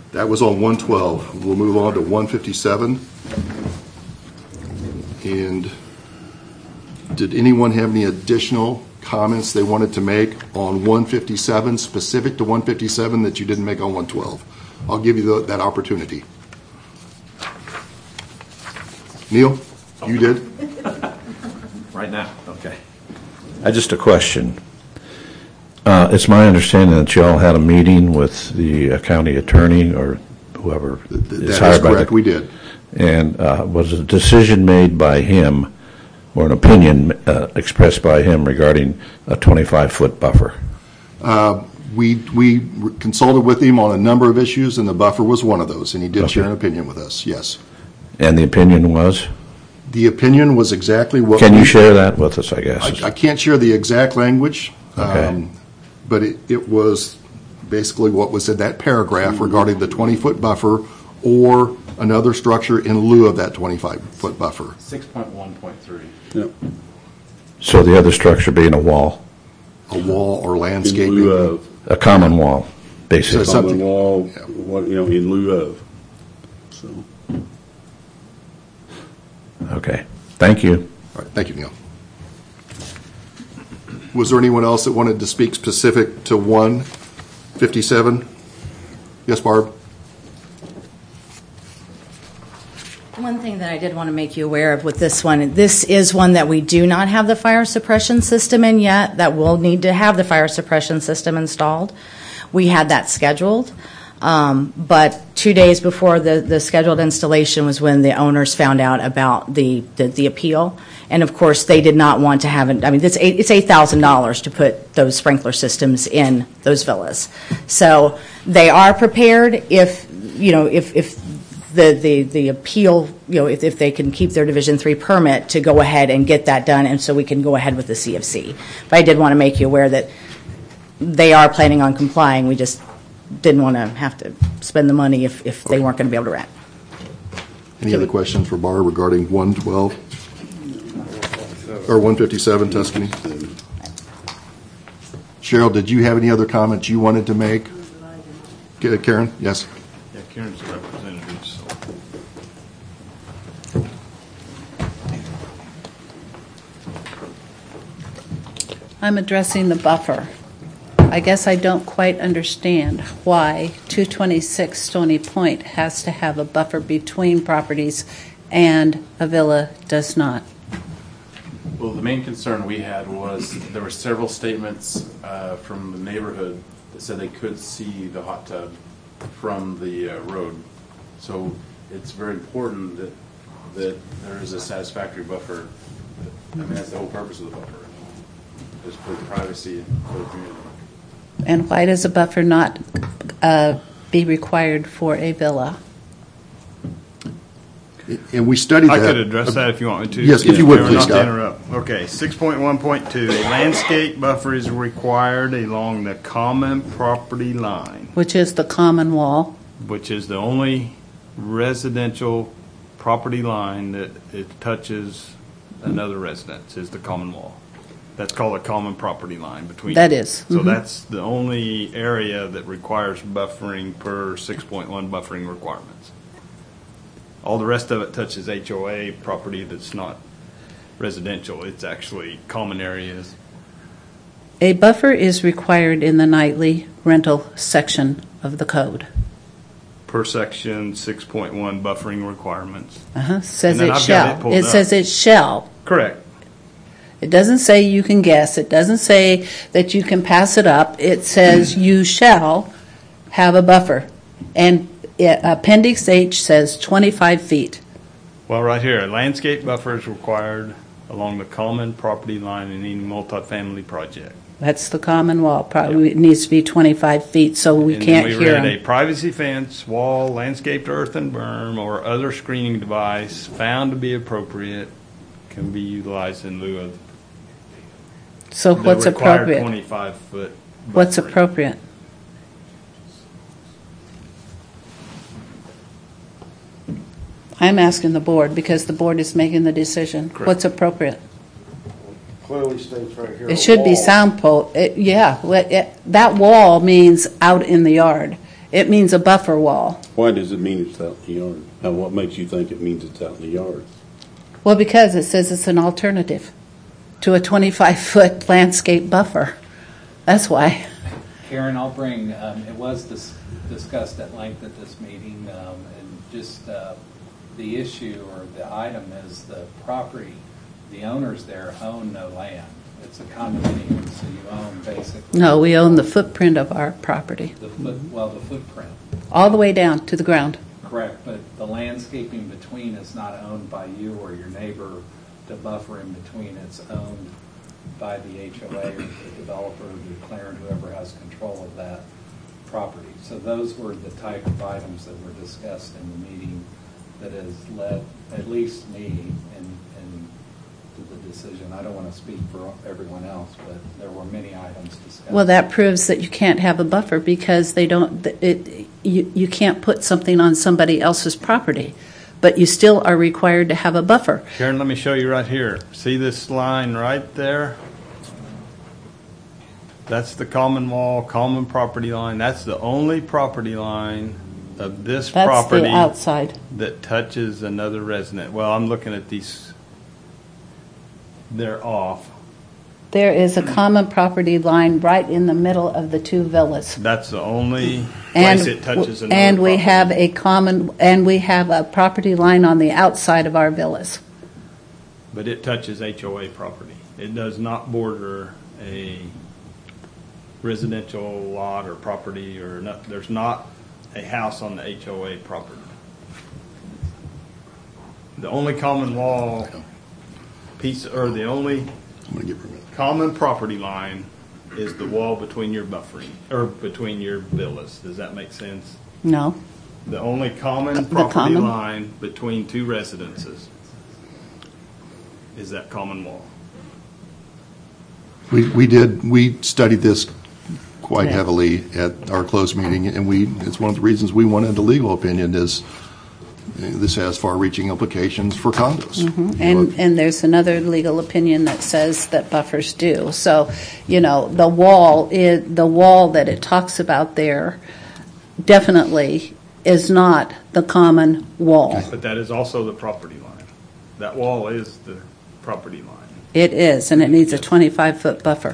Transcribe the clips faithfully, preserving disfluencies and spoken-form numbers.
That was on one twelve. We'll move on to one fifty-seven. And did anyone have any additional comments they wanted to make on one fifty-seven, specific to one fifty-seven, that you didn't make on one twelve? I'll give you the, that opportunity. Neil, you did? Right now, okay. I just a question. Uh, it's my understanding that you all had a meeting with the uh, county attorney or whoever Th- is that hired is by correct. the, We did. And uh, was a decision made by him or an opinion uh, expressed by him regarding a twenty-five foot buffer? Uh, we we consulted with him on a number of issues, and the buffer was one of those, and he did Okay. share an opinion with us, yes. And the opinion was? The opinion was exactly what... Can we, you share that with us, I guess? I, I can't share the exact language, Okay. um, but it, it was basically what was in that paragraph regarding the twenty-foot buffer or another structure in lieu of that twenty-five foot buffer. six point one point three. Yep. So the other structure being a wall, A wall or In landscaping. lieu of. a common wall, basically. So Common something- wall, Yeah. what, you know, in lieu of. So, Okay. Thank you. All right, thank you, Neil. Was there anyone else that wanted to speak specific to one fifty-seven? Yes, Barb? One thing that I did want to make you aware of with this one, this is one that we do not have the fire suppression system in yet, that will need to have the fire suppression system installed. We had that scheduled, um, but two days before the, the scheduled installation was when the owners found out about the, the, the appeal. And of course, they did not want to have it. I mean, it's eight, it's eight thousand dollars to put those sprinkler systems in those villas. So they are prepared if, you know, if, if the, the, the appeal, you know, if, if they can keep their Division three permit to go ahead and get that done, and so we can go ahead with the C F C. But I did want to make you aware that they are planning on complying. We just didn't want to have to spend the money if, if they weren't going to be able to rent. Any other questions for Barb regarding one twelve? Or one fifty-seven, Tuscany? Cheryl, did you have any other comments you wanted to make? K- Karen, yes? Yeah, Karen's the representative, so. I'm addressing the buffer. I guess I don't quite understand why two twenty-six Stony Point has to have a buffer between properties and a villa does not. Well, the main concern we had was there were several statements uh, from the neighborhood that said they could see the hot tub from the uh, road. So it's very important that that there is a satisfactory buffer. I mean, that's the whole purpose of the buffer, is for privacy and for the community. And why does a buffer not uh, be required for a villa? And we studied I that. could address that if you want me to. Yes, if you would, Not please, to Scott. interrupt. Okay, six point one point two, a landscape buffer is required along the common property line, Which is the common wall. which is the only residential property line that it touches another residence, is the common wall. That's called a common property line between. That is, So mhm. that's the only area that requires buffering per six point one buffering requirements. All the rest of it touches H O A property that's not residential. It's actually common areas. A buffer is required in the nightly rental section of the code. Per section six point one buffering requirements. Uh-huh. Says And then it I've got shall. it pulled It up. says it shall. Correct. It doesn't say you can guess. It doesn't say that you can pass it up. It says you shall have a buffer. And it- Appendix H says twenty-five feet. Well, right here, a landscape buffer is required along the common property line in any multifamily project. That's the common wall. Probably it needs to be twenty-five feet so we And can't then we hear read a them. privacy fence, wall, landscaped earthen berm, or other screening device found to be appropriate can be utilized in lieu of So the what's required appropriate? twenty-five foot. What's buffering. appropriate? I'm asking the board because the board is making the decision. Correct. What's appropriate? clearly states right here. It should be sound pole, it- yeah, what- it- that wall means out in the yard. It means a buffer wall. Why does it mean it's out in the yard? Now, what makes you think it means it's out in the yard? Well, because it says it's an alternative to a twenty-five foot landscape buffer. That's why. Karen, I'll bring, um, it was dis- discussed at length at this meeting, um, and just uh, the issue or the item is the property, the owners there own no land. It's a condominium, so you own basically. No, we own the footprint of our property, The foot, well, the footprint. all the way down to the ground. Correct, but the landscaping between is not owned by you or your neighbor. The buffer in between, it's owned by the H O A or the developer, the declarant, whoever has control of that property. So those were the type of items that were discussed in the meeting that has led at least me in, in to the decision. I don't want to speak for everyone else, but there were many items discussed. Well, that proves that you can't have a buffer because they don't, it, you, you can't put something on somebody else's property, but you still are required to have a buffer. Karen, let me show you right here. See this line right there? That's the common wall, common property line. That's the only property line of this That's property the outside. that touches another resident. Well, I'm looking at these. They're off. There is a common property line right in the middle of the two villas. That's the only And, place it touches another and we property. have a common, and we have a property line on the outside of our villas. But it touches H O A property. It does not border a residential lot or property or not. There's not a house on the H O A property. The only common wall piece, or the only I'm going to get permit. common property line is the wall between your buffering, or between your villas. Does that make sense? No? The only common The property common? line between two residences is that common wall. We, we did, we studied this quite Yeah. heavily at our closed meeting, and we, it's one of the reasons we wanted a legal opinion is uh, this has far-reaching implications for condos. You know, And, and there's another legal opinion that says that buffers do. So, you know, the wall, is, the wall that it talks about there definitely is not the common wall. But that is also the property line. That wall is the property line. It is, and it needs a twenty-five foot buffer.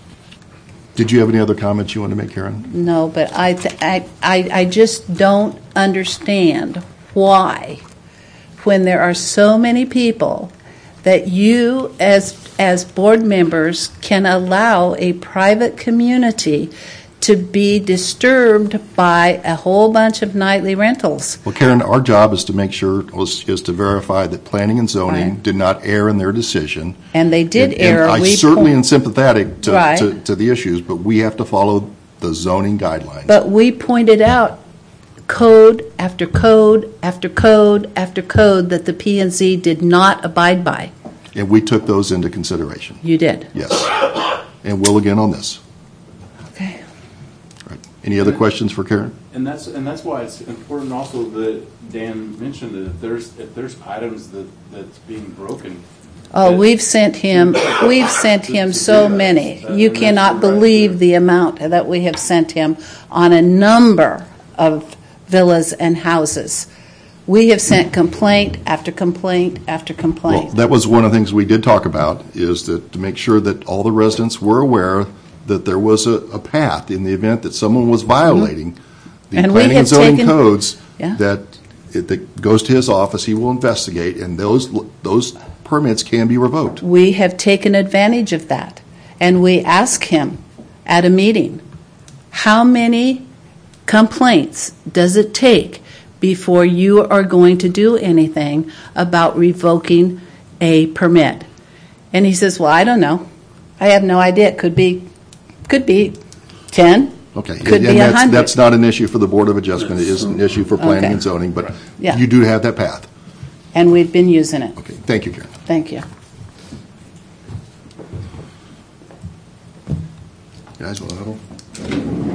Did you have any other comments you want to make, Karen? No, but I, th- I, I, I just don't understand why, when there are so many people, that you as as board members can allow a private community to be disturbed by a whole bunch of nightly rentals. Well, Karen, our job is to make sure, is, is to verify that planning and zoning Right. did not err in their decision. And they did And- err. And I We certainly point- am sympathetic to, Right. to, to the issues, but we have to follow the zoning guidelines. But we pointed out code after code after code after code that the P and Z did not abide by. And we took those into consideration. You did. Yes. And will again on this. Okay. Right. Any other questions for Karen? And that's, and that's why it's important also that Dan mentioned that if there's, if there's items that, that's being broken. Oh, that- we've sent him, we've sent him so many. You And that's cannot right believe there. the amount that we have sent him on a number of villas and houses. We have sent complaint after complaint after Well, complaint. that was one of the things we did talk about, is that to make sure that all the residents were aware that there was a, a path in the event that someone was violating the And we planning have and zoning taken- codes, Yeah. that it that goes to his office, he will investigate, and those, those permits can be revoked. We have taken advantage of that. And we ask him at a meeting, how many complaints does it take before you are going to do anything about revoking a permit? And he says, well, I don't know. I have no idea. It could be, could be ten. Okay. Could and be a that's- hundred. That's not an issue for the Board of Adjustment, it is an issue for planning Okay. and zoning, but Yeah. you do have that path. And we've been using it. Okay, thank you, Karen. Thank you. Guys, want to huddle?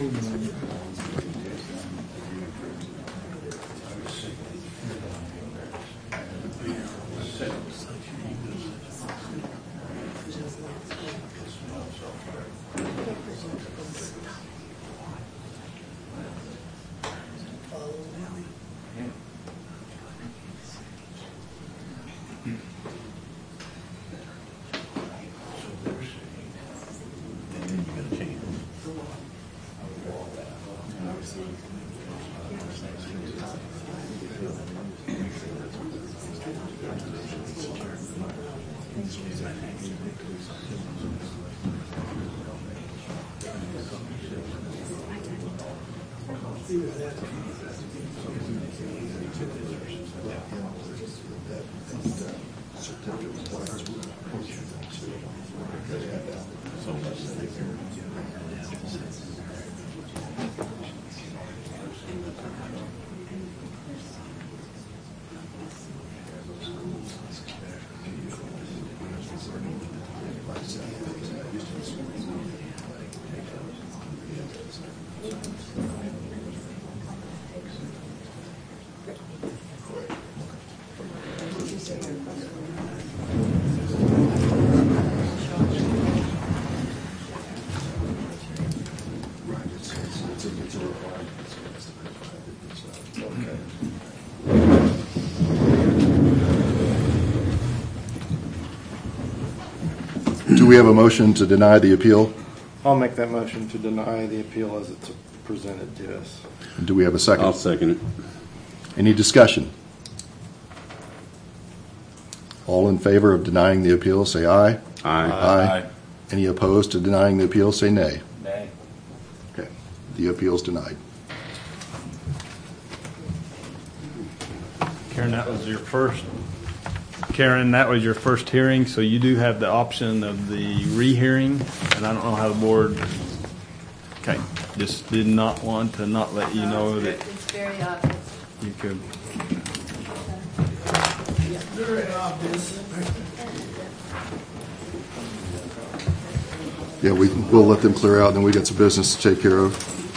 Do we have a motion to deny the appeal? I'll make that motion to deny the appeal as it's presented to us. Do we have a second? I'll second it. Any discussion? All in favor of denying the appeal, say aye. Aye. Aye. Any opposed to denying the appeal, say nay. Nay. Okay, the appeal is denied. Karen, that was your first, Karen, that was your first hearing, so you do have the option of the rehearing, and I don't know how the board, okay, just did not want to not let you know that It's very obvious. you could. Yeah, we, we'll let them clear out, and then we got some business to take care of.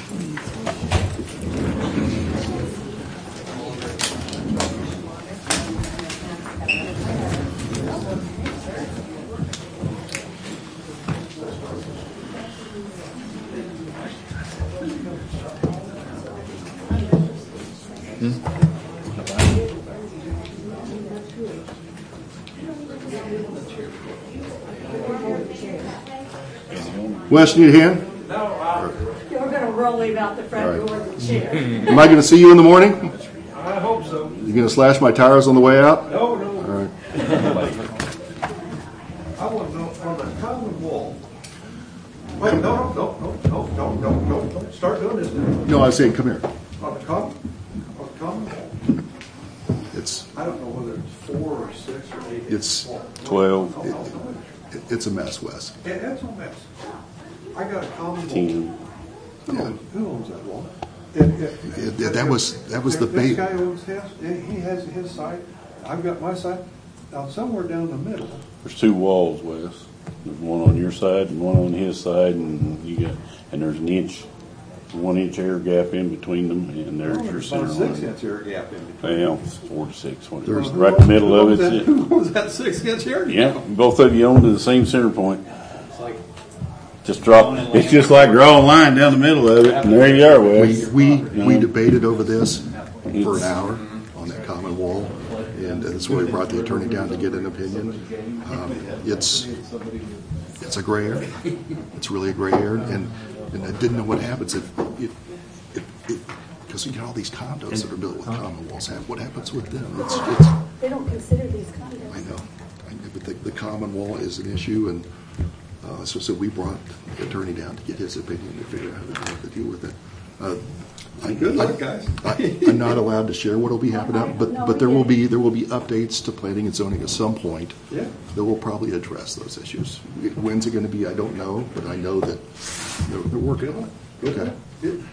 Wes, need a hand? You're going to roll him out the front door of the chair. Am I going to see you in the morning? I hope so. You going to slash my tires on the way out? No, no. All right. I want to know on the common wall. Wait, no, no, no, no, no, no, no, no. Don't start doing this now. No, I was saying, come here. On the common, on the common wall. It's I don't know whether it's four or six or eight. It's Twelve. it, it's a mess, Wes. Yeah, that's a mess. I got a common wall. Ten. Who owns, who owns that wall? If- if- It- it- that was- that was the This bait. guy owns his, he has his side, I've got my side. Now, somewhere down the middle, There's two walls, Wes. There's one on your side and one on his side, and you got, and there's an inch, one inch air gap in between them, and there's your there's center about a six line. inch air gap in between. Well, four to six, whatever. There's- Right in the middle of Who owns it's that- it. Who owns that six inch air Yeah, gap? both of you own to the same center point. Just drop, it's just like drawing a line down the middle of it, and there you are, We, Wes. we, we debated over this for an hour on that common wall, and that's where we brought the attorney down to get an opinion. Um, It's, it's a gray area. It's really a gray area, and, and I didn't know what happens if, if, if, because you got all these condos that are built with common walls. What happens with them? It's, it's, They don't consider these I condos. know, I know, but the, the common wall is an issue, and uh, so, so we brought the attorney down to get his opinion to figure out how to, how to deal with it. Uh, I, Good luck, I- guys. I, I'm not allowed to share what'll be happening, but but there will be there will be updates to planning and zoning at some point. Yeah. That will probably address those issues. When's it going to be? I don't know, but I know that they're, they're working on it. Okay. It-